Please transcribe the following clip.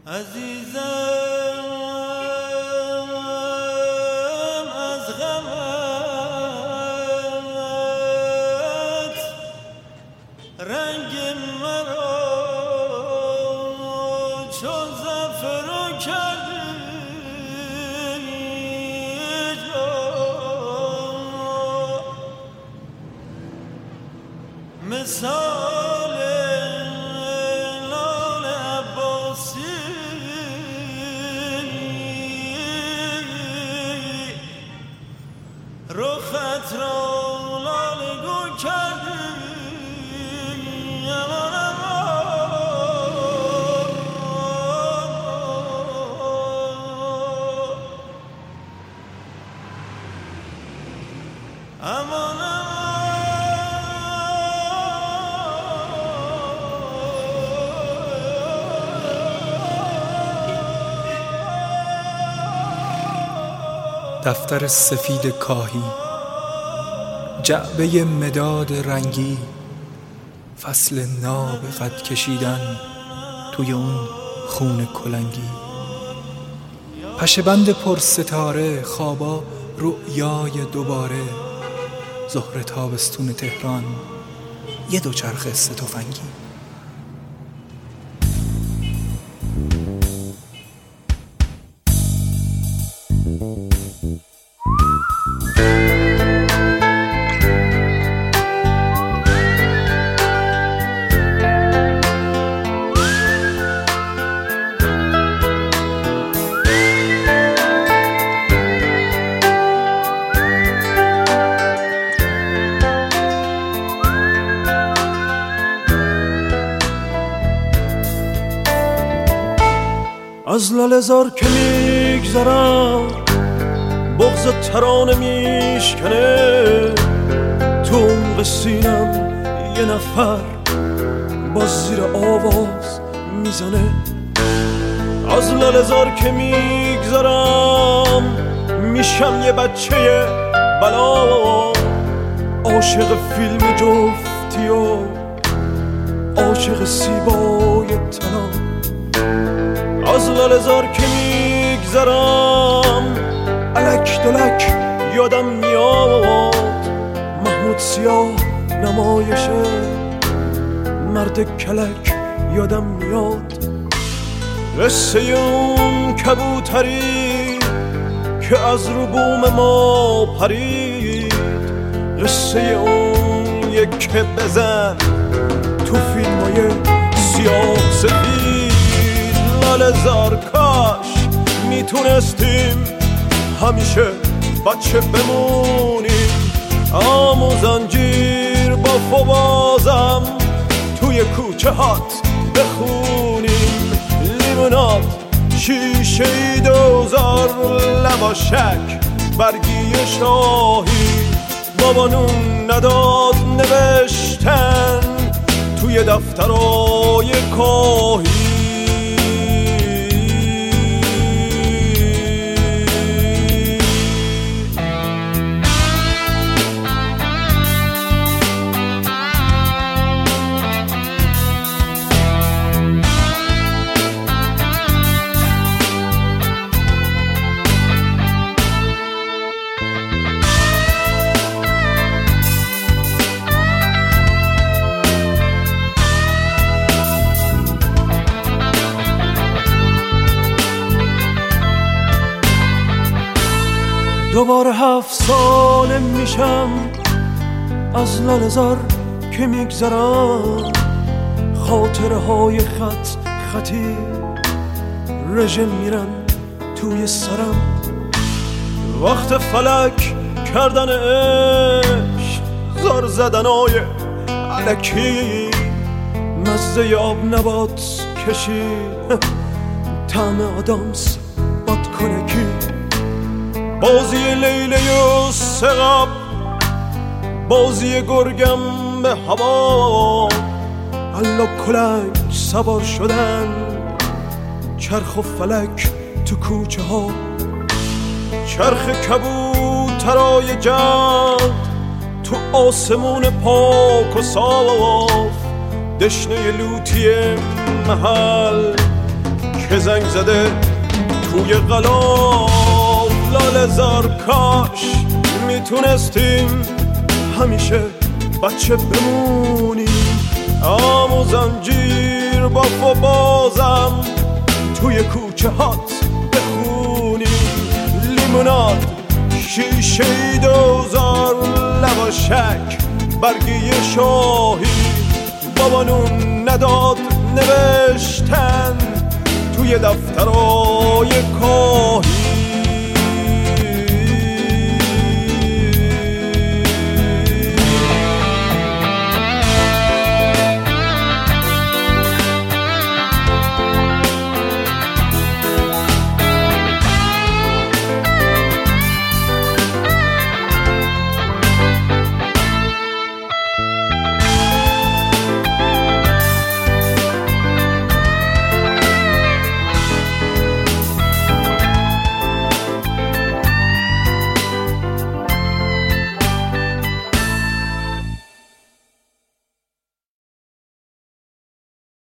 عزیزم از غمت رنگ مرا چون زعفران کردی مثال لال عباسی رخت را لاله گون کردی دفتر سفید کاهی، جعبه مداد رنگی، فصل ناب قد کشیدن توی اون خون کلنگی، پشه‌بند پر ستاره، خوابا رؤیای دوباره، ظهر تابستون تهران، یه دوچرخه سه تفنگی. از لاله‌زار که میگذرم بغض ترانه میشکنه، تو عمق سینم یه نفر باز زیر آواز میزنه. از لاله‌زار که میگذرم میشم یه بچه بلا، عاشق فیلم جفتی و عاشق سیبای طلا. از لاله‌زار که میگذرم الک دلک یادم میاد، محمود سیاه نمایشه مرد کلک یادم میاد. قصه اون کبوتری که از رو بوم ما پرید، قصه اون یک بزن تو فیلمای سیاه سفید. لاله‌زار کاش میتونستیم همیشه بچه بمونیم، آموزنجیر با فوازم توی کوچه هات بخونیم. لیموناد شیشه دوزار لباشک برگی شاهی، بابا نون نداد نوشتن توی دفترای کاهی. دوباره 7 ساله میشم از لاله‌زار که میگذرم، خاطره های خطی رژه میرن توی سرم. وقت فلک کردن عشق، زار زدنای الکی، مزه آب نبات کشید طعم آدامس بادکنکی. بازی لیله و سقب، بازی گرگم به هوا، الا کلنگ سوار شدن چرخ و فلک تو کوچه ها. چرخ کبوترای جد تو آسمون پاک و صاف، دشنه لوتی محل که زنگ زده توی قلاب لاله زار. کاش میتونستیم همیشه بچه بمونیم، آموزنجیر باف و بازم توی کوچه هات بخونیم. لیموناد شیشه دوزار، لواشک برگی شاهی، بابا نون نداد نوشتن توی دفترهای کاهی.